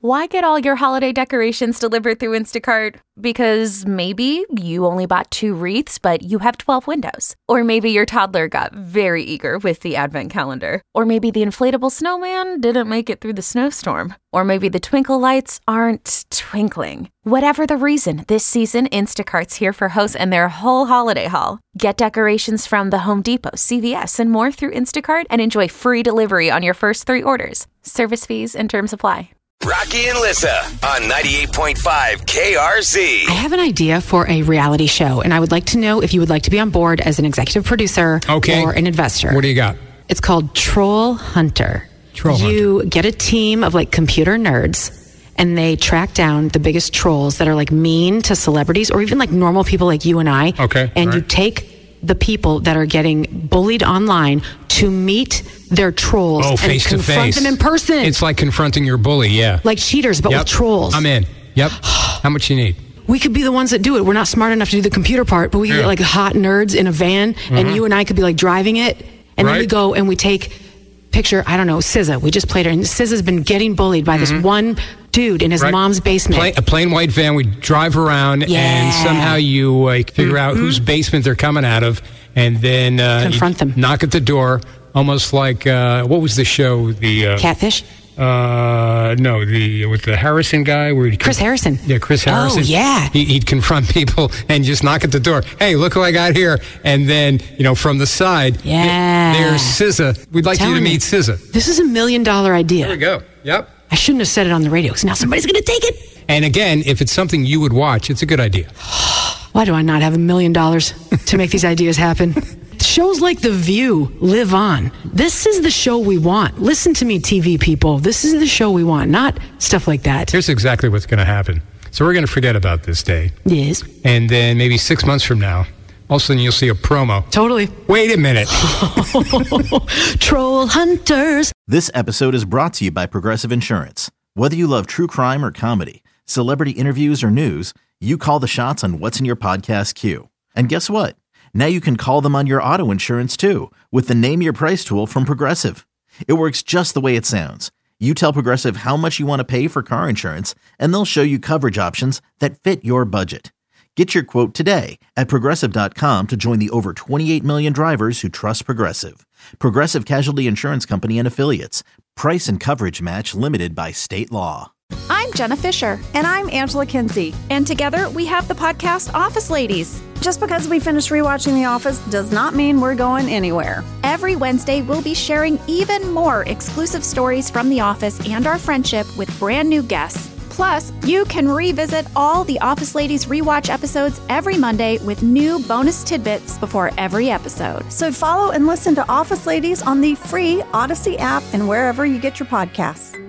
Why get all your holiday decorations delivered through Instacart? Because maybe you only bought 2 wreaths, but you have 12 windows. Or maybe your toddler got very eager with the advent calendar. Or maybe the inflatable snowman didn't make it through the snowstorm. Or maybe the twinkle lights aren't twinkling. Whatever the reason, this season, Instacart's here for hosts and their whole holiday haul. Get decorations from the Home Depot, CVS, and more through Instacart and enjoy free delivery on your first 3 orders. Service fees and terms apply. Rocky and Lissa on 98.5 KRZ. I have an idea for a reality show, and I would like to know if you would like to be on board as an executive producer or an investor. What do you got? It's called Troll Hunter. You get a team of like computer nerds, and they track down the biggest trolls that are like mean to celebrities or even like normal people like you and I. Okay. And you take the people that are getting bullied online to meet their trolls and face to confront face. them in person. It's like confronting your bully, yeah. Like cheaters, but with trolls. I'm in. Yep. How much you need? We could be the ones that do it. We're not smart enough to do the computer part, but we could get like hot nerds in a van, and you and I could be like driving it, and then we go and we take picture, I don't know, SZA. We just played her, and SZA's been getting bullied by this one dude in his mom's basement. A plain white van. We drive around, and somehow you figure out whose basement they're coming out of, and then confront them. Knock at the door, almost like what was the show? The Catfish. No, with the Harrison guy, where Chris Harrison. Yeah, Chris Harrison. Oh, yeah. He'd confront people and just knock at the door. Hey, look who I got here! And then from the side, there's SZA. We'd like you to meet SZA. This is $1 million idea. There we go. Yep. I shouldn't have said it on the radio because now somebody's going to take it. And again, if it's something you would watch, it's a good idea. Why do I not have $1 million to make these ideas happen? Shows like The View live on. This is the show we want. Listen to me, TV people. This is the show we want, not stuff like that. Here's exactly what's going to happen. So we're going to forget about this day. Yes. And then maybe 6 months from now, all of a sudden you'll see a promo. Totally. Wait a minute. Troll Hunters. This episode is brought to you by Progressive Insurance. Whether you love true crime or comedy, celebrity interviews or news, you call the shots on what's in your podcast queue. And guess what? Now you can call them on your auto insurance too with the Name Your Price tool from Progressive. It works just the way it sounds. You tell Progressive how much you want to pay for car insurance, and they'll show you coverage options that fit your budget. Get your quote today at Progressive.com to join the over 28 million drivers who trust Progressive. Progressive Casualty Insurance Company and Affiliates. Price and coverage match limited by state law. I'm Jenna Fisher. And I'm Angela Kinsey. And together we have the podcast Office Ladies. Just because we finished rewatching The Office does not mean we're going anywhere. Every Wednesday, we'll be sharing even more exclusive stories from The Office and our friendship with brand new guests. Plus, you can revisit all the Office Ladies rewatch episodes every Monday with new bonus tidbits before every episode. So follow and listen to Office Ladies on the free Odyssey app and wherever you get your podcasts.